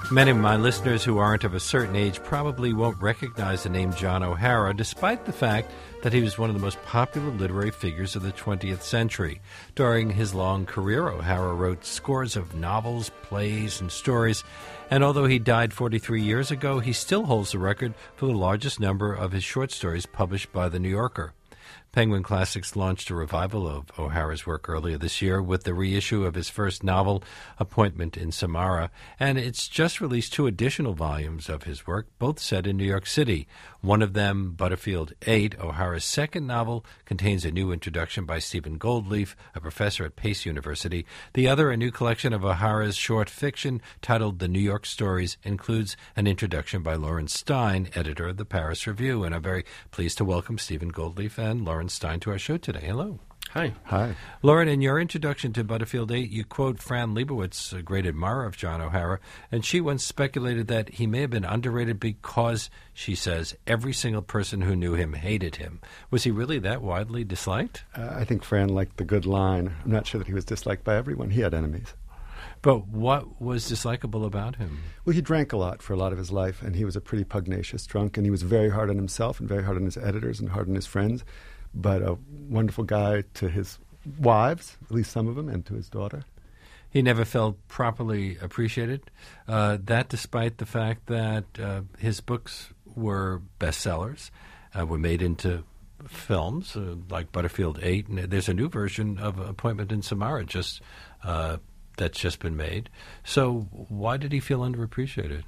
Many of my listeners who aren't of a certain age probably won't recognize the name John O'Hara, despite the fact that he was one of the most popular literary figures of the 20th century. During his long career, O'Hara wrote scores of novels, plays, and stories, and although he died 43 years ago, he still holds the record for the largest number of his short stories published by The New Yorker. Penguin Classics launched a revival of O'Hara's work earlier this year with the reissue of his first novel, Appointment in Samara, and it's just released 2 additional volumes of his work, both set in New York City. One of them, Butterfield 8, O'Hara's second novel, contains a new introduction by Stephen Goldleaf, a professor at Pace University. The other, a new collection of O'Hara's short fiction titled The New York Stories, includes an introduction by Lawrence Stein, editor of the Paris Review. And I'm very pleased to welcome Stephen Goldleaf and Lawrence Stein to our show today. Hello. Hi. Hi. Lauren, in your introduction to Butterfield 8, you quote Fran Lebowitz, a great admirer of John O'Hara, and she once speculated that he may have been underrated because, she says, every single person who knew him hated him. Was he really that widely disliked? I think Fran liked the good line. I'm not sure that he was disliked by everyone. He had enemies. But what was dislikable about him? Well, he drank a lot for a lot of his life, and he was a pretty pugnacious drunk, and he was very hard on himself and very hard on his editors and hard on his friends, but a wonderful guy to his wives, at least some of them, and to his daughter. He never felt properly appreciated, that despite the fact that his books were bestsellers, were made into films like Butterfield 8, and there's a new version of Appointment in Samara that's just been made. So why did he feel underappreciated?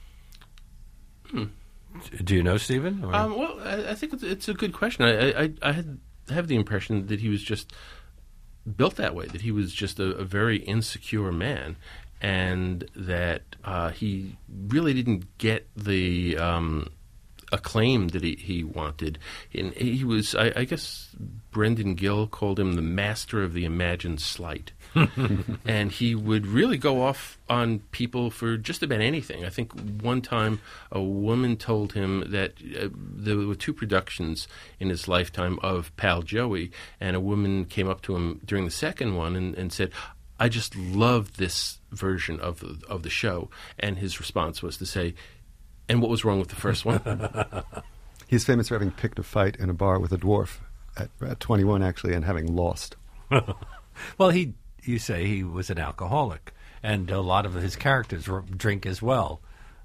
Do you know, Stephen? Well, I think it's a good question. I have the impression that he was just built that way, that he was just a very insecure man, and that he really didn't get the acclaim that he wanted. And he was, I guess Brendan Gill called him the master of the imagined slight. And he would really go off on people for just about anything. I think one time a woman told him that there were 2 productions in his lifetime of Pal Joey, and a woman came up to him during the second one and said, "I just love this version of the show." And his response was to say, "And what was wrong with the first one?" He's famous for having picked a fight in a bar with a dwarf at 21, actually, and having lost. Well, you say he was an alcoholic, and a lot of his characters drink as well,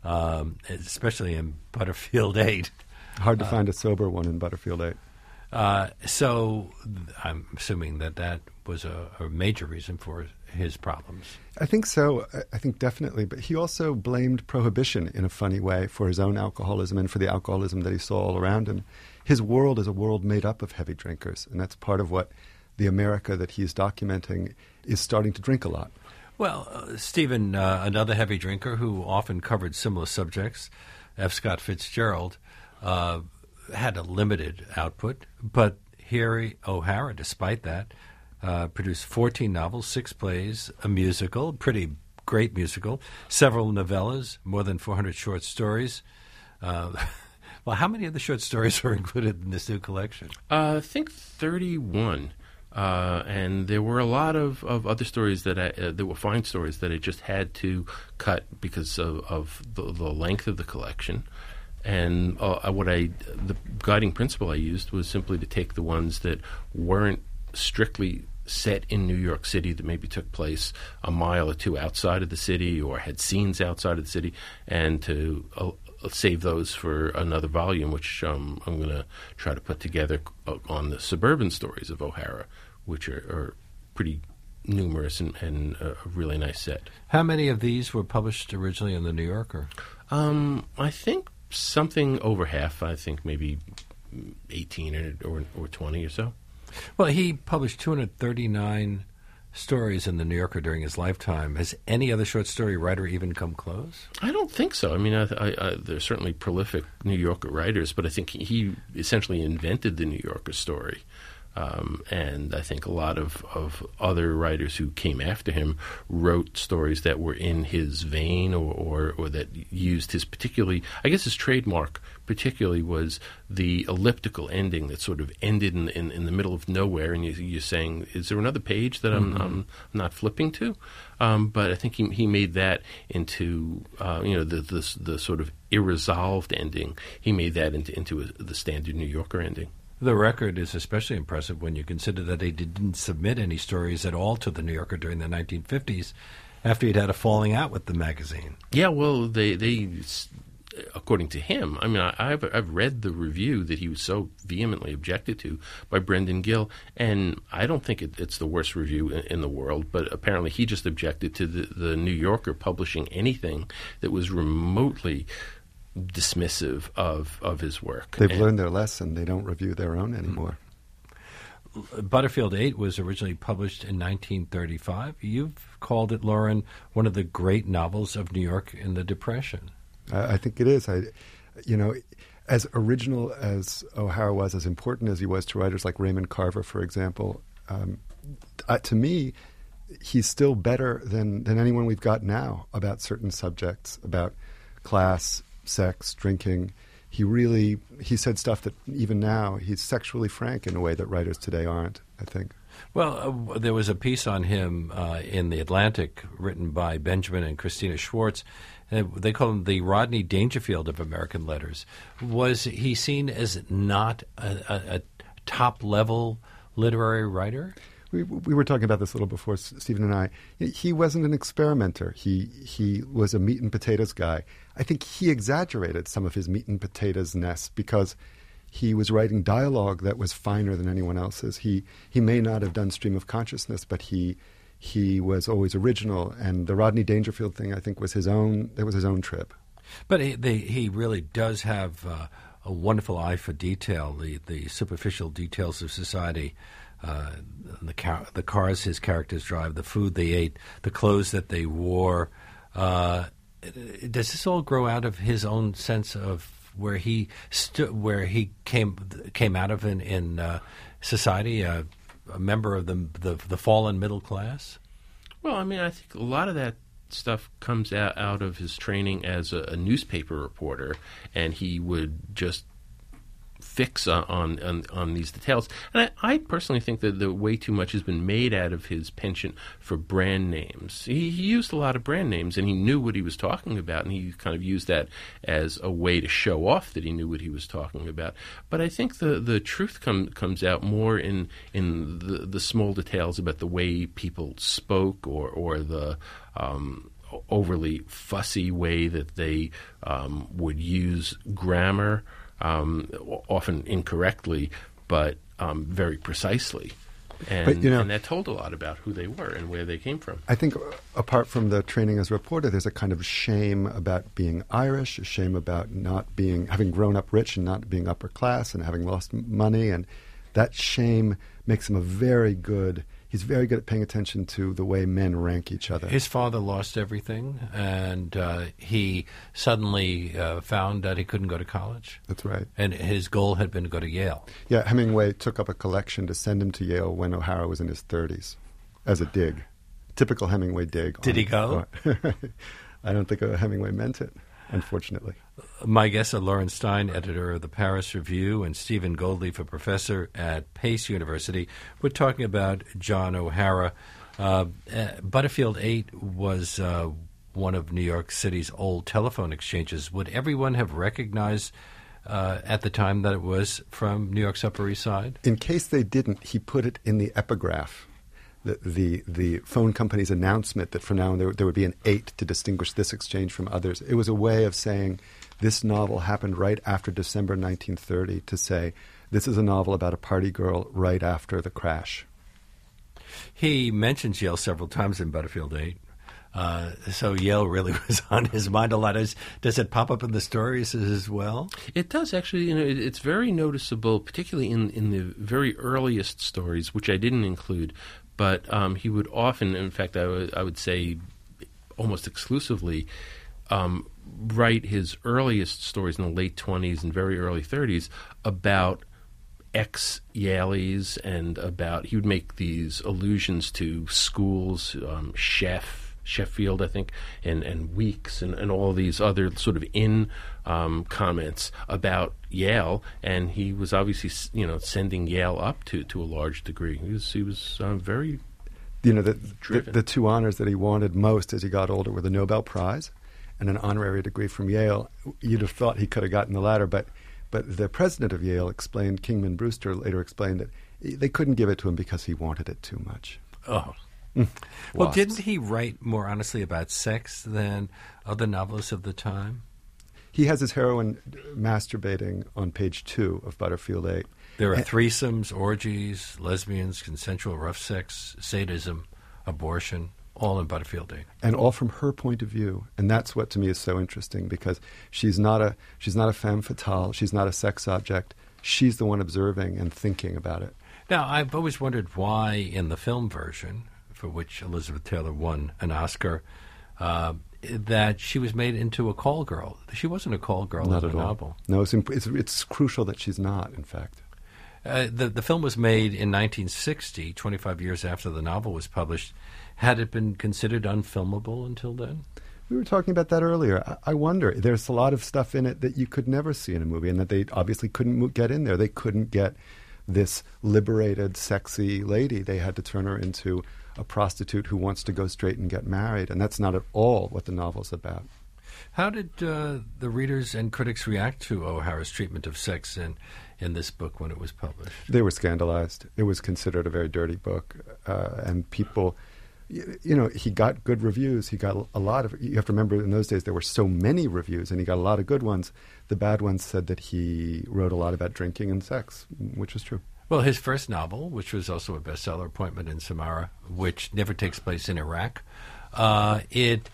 especially in Butterfield 8. Hard to find a sober one in Butterfield 8. So I'm assuming that was a major reason for his problems. I think so. I think definitely. But he also blamed prohibition in a funny way for his own alcoholism and for the alcoholism that he saw all around him. His world is a world made up of heavy drinkers, and that's part of what the America that he's documenting is starting to drink a lot. Well, Stephen, another heavy drinker who often covered similar subjects, F. Scott Fitzgerald, had a limited output, but here O'Hara, despite that, produced 14 novels, 6 plays, a musical, pretty great musical, several novellas, more than 400 short stories. Well, how many of the short stories were included in this new collection? I think 31. And there were a lot of other stories that were fine stories that I just had to cut because of the length of the collection. And the guiding principle I used was simply to take the ones that weren't strictly set in New York City, that maybe took place a mile or 2 outside of the city or had scenes outside of the city, and to save those for another volume, which I'm going to try to put together on the suburban stories of O'Hara, which are pretty numerous and a really nice set. How many of these were published originally in The New Yorker? I think something over half. I think maybe 18 or 20 or so. Well, he published 239 stories in The New Yorker during his lifetime. Has any other short story writer even come close? I don't think so. I mean, there's certainly prolific New Yorker writers, but I think he essentially invented the New Yorker story. And I think a lot of other writers who came after him wrote stories that were in his vein or that used his particularly, I guess his trademark particularly was the elliptical ending that sort of ended in the middle of nowhere, and you're saying, is there another page that I'm not flipping to? But I think he made that into the sort of irresolved ending. He made that into the standard New Yorker ending. The record is especially impressive when you consider that he didn't submit any stories at all to the New Yorker during the 1950s after he'd had a falling out with the magazine. Yeah, well, they according to him, I mean, I've read the review that he was so vehemently objected to by Brendan Gill, and I don't think it's the worst review in the world, but apparently he just objected to the New Yorker publishing anything that was remotely dismissive of his work. They've learned their lesson. They don't review their own anymore. Butterfield 8 was originally published in 1935. You've called it, Loren, one of the great novels of New York in the Depression. I think it is. As original as O'Hara was, as important as he was to writers like Raymond Carver, for example, to me, he's still better than anyone we've got now about certain subjects, about class, sex, drinking. He said stuff that even now he's sexually frank in a way that writers today aren't, I think. Well, there was a piece on him in The Atlantic written by Benjamin and Christina Schwartz. They call him the Rodney Dangerfield of American letters. Was he seen as not a top-level literary writer? We were talking about this a little before, Stephen and I. He wasn't an experimenter. He was a meat and potatoes guy. I think he exaggerated some of his meat and potatoes-ness because he was writing dialogue that was finer than anyone else's. He may not have done stream of consciousness, but he was always original. And the Rodney Dangerfield thing, I think, was his own. It was his own trip. But he really does have a wonderful eye for detail, the superficial details of society. The cars his characters drive, the food they ate, the clothes that they wore. Does this all grow out of his own sense of where he came out of in society, a member of the fallen middle class? Well, I mean, I think a lot of that stuff comes out of his training as a newspaper reporter, and he would just fix on these details. And I personally think that the way too much has been made out of his penchant for brand names. He used a lot of brand names, and he knew what he was talking about, and he kind of used that as a way to show off that he knew what he was talking about. But I think the truth comes out more in the small details about the way people spoke or the overly fussy way that they would use grammar. Often incorrectly, but very precisely. And that told a lot about who they were and where they came from. I think apart from the training as a reporter, there's a kind of shame about being Irish, a shame about having grown up rich and not being upper class and having lost money. And that shame makes him he's very good at paying attention to the way men rank each other. His father lost everything, and he suddenly found that he couldn't go to college. That's right. And his goal had been to go to Yale. Yeah, Hemingway took up a collection to send him to Yale when O'Hara was in his 30s as a dig. Typical Hemingway dig. Did he go? I don't think Hemingway meant it, unfortunately. My guests are Loren Stein, editor of the Paris Review, and Stephen Goldleaf, a professor at Pace University. We're talking about John O'Hara. Butterfield 8 was one of New York City's old telephone exchanges. Would everyone have recognized at the time that it was from New York's Upper East Side? In case they didn't, he put it in the epigraph. The phone company's announcement that from now on there would be an 8 to distinguish this exchange from others. It was a way of saying this novel happened right after December 1930, to say this is a novel about a party girl right after the crash. He mentions Yale several times in Butterfield 8. So Yale really was on his mind a lot. Does it pop up in the stories as well? It does, actually. It's very noticeable, particularly in the very earliest stories, which I didn't include. But he would often, in fact, I would say almost exclusively, write his earliest stories in the late 20s and very early 30s about ex-Yaleys, and he would make these allusions to schools, Sheffield, I think, and Weeks, and all these other sort of comments about Yale, and he was obviously, sending Yale up to a large degree. He was very the two honors that he wanted most as he got older were the Nobel Prize and an honorary degree from Yale. You'd have thought he could have gotten the latter, but the president of Yale explained, Kingman Brewster later explained that they couldn't give it to him because he wanted it too much. Oh. Well, didn't he write more honestly about sex than other novelists of the time? He has his heroine masturbating on page 2 of Butterfield 8. There are threesomes, orgies, lesbians, consensual rough sex, sadism, abortion, all in Butterfield 8. And all from her point of view. And that's what to me is so interesting, because she's not a femme fatale, she's not a sex object. She's the one observing and thinking about it. Now, I've always wondered why in the film version, for which Elizabeth Taylor won an Oscar, that she was made into a call girl. She wasn't a call girl in the novel. No, it's crucial that she's not, in fact. The film was made in 1960, 25 years after the novel was published. Had it been considered unfilmable until then? We were talking about that earlier. I wonder. There's a lot of stuff in it that you could never see in a movie, and that they obviously couldn't get in there. They couldn't get this liberated, sexy lady. They had to turn her into a prostitute who wants to go straight and get married, and that's not at all what the novel's about. How did the readers and critics react to O'Hara's treatment of sex in this book when it was published? They were scandalized. It was considered a very dirty book, and people... he got good reviews. He got a lot of... You have to remember, in those days, there were so many reviews, and he got a lot of good ones. The bad ones said that he wrote a lot about drinking and sex, which is true. Well, his first novel, which was also a bestseller, Appointment in Samarra, which never takes place in Iraq, it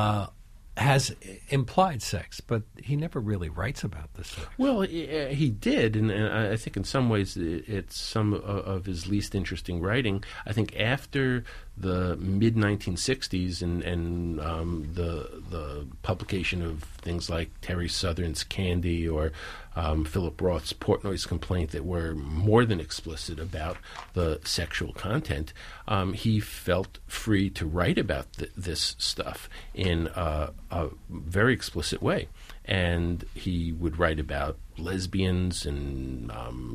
has implied sex, but he never really writes about the sex. Well, he did, and I think in some ways it's some of his least interesting writing. I think after the mid-1960s and the publication of things like Terry Southern's Candy or Philip Roth's Portnoy's Complaint that were more than explicit about the sexual content, he felt free to write about this stuff in a very explicit way. And he would write about lesbians and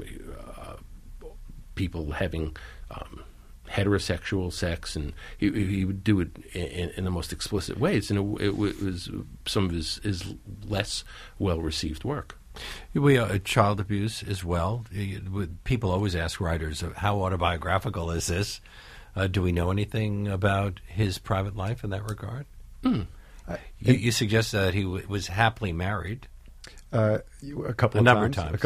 people having heterosexual sex, and he would do it in the most explicit ways. And it was some of his less well-received work. We child abuse as well. People always ask writers, how autobiographical is this? Do we know anything about his private life in that regard? You suggest that he was happily married. A couple of times.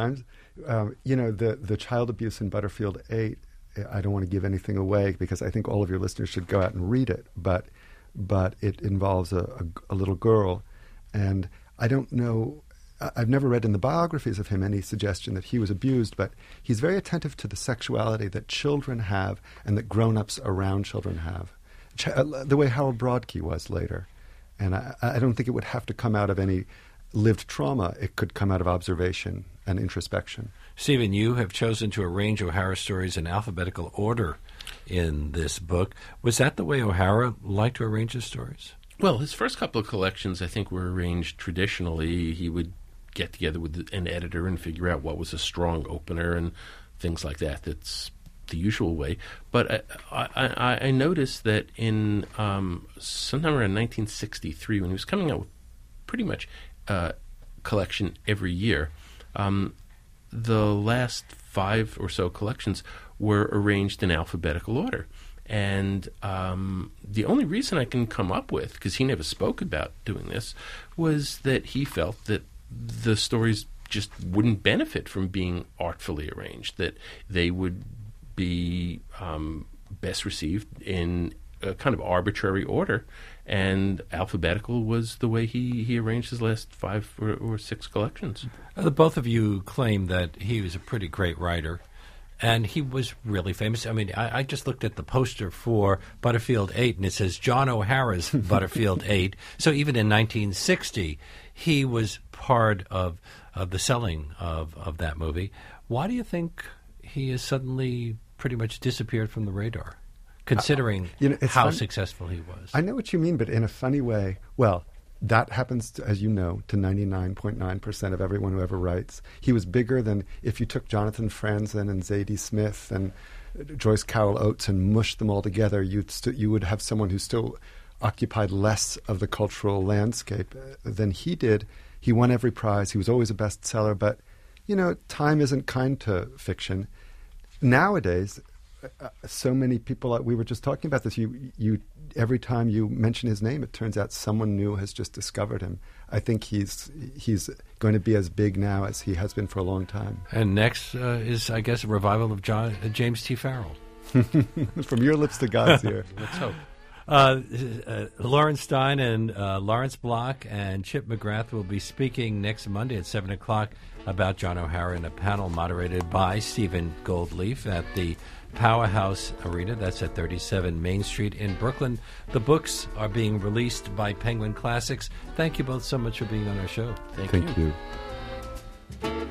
The child abuse in Butterfield 8, I don't want to give anything away because I think all of your listeners should go out and read it, but it involves a little girl, and I don't know... I've never read in the biographies of him any suggestion that he was abused, but he's very attentive to the sexuality that children have and that grown-ups around children have, the way Harold Brodkey was later. And I don't think it would have to come out of any lived trauma. It could come out of observation and introspection. Stephen, you have chosen to arrange O'Hara stories in alphabetical order in this book. Was that the way O'Hara liked to arrange his stories? Well, his first couple of collections, I think, were arranged traditionally. He would get together with an editor and figure out what was a strong opener and things like that. That's the usual way. But I noticed that in sometime around 1963, when he was coming out with pretty much a collection every year, the last 5 or so collections were arranged in alphabetical order. And the only reason I can come up with, because he never spoke about doing this, was that he felt that the stories just wouldn't benefit from being artfully arranged, that they would be best received in a kind of arbitrary order, and alphabetical was the way he arranged his last 5 or 6 collections. Both of you claim that he was a pretty great writer, and he was really famous. I mean, I just looked at the poster for Butterfield 8, and it says John O'Hara's Butterfield 8. So even in 1960, he was part of the selling of that movie. Why do you think he has suddenly pretty much disappeared from the radar, considering how successful he was? I know what you mean, but in a funny way. Well, that happens, as you know, to 99.9% of everyone who ever writes. He was bigger than if you took Jonathan Franzen and Zadie Smith and Joyce Carol Oates and mushed them all together. You would have someone who still occupied less of the cultural landscape than he did. He won every prize. He was always a bestseller. But, time isn't kind to fiction. Nowadays, so many people, we were just talking about this, you every time you mention his name, it turns out someone new has just discovered him. I think he's going to be as big now as he has been for a long time. And next is, I guess, a revival of James T. Farrell. From your lips to God's ear. Let's hope. Lawrence Stein and Lawrence Block and Chip McGrath will be speaking next Monday at 7 o'clock about John O'Hara in a panel moderated by Stephen Goldleaf at the Powerhouse Arena. That's at 37 Main Street in Brooklyn. The books are being released by Penguin Classics. Thank you both so much for being on our show. Thank you.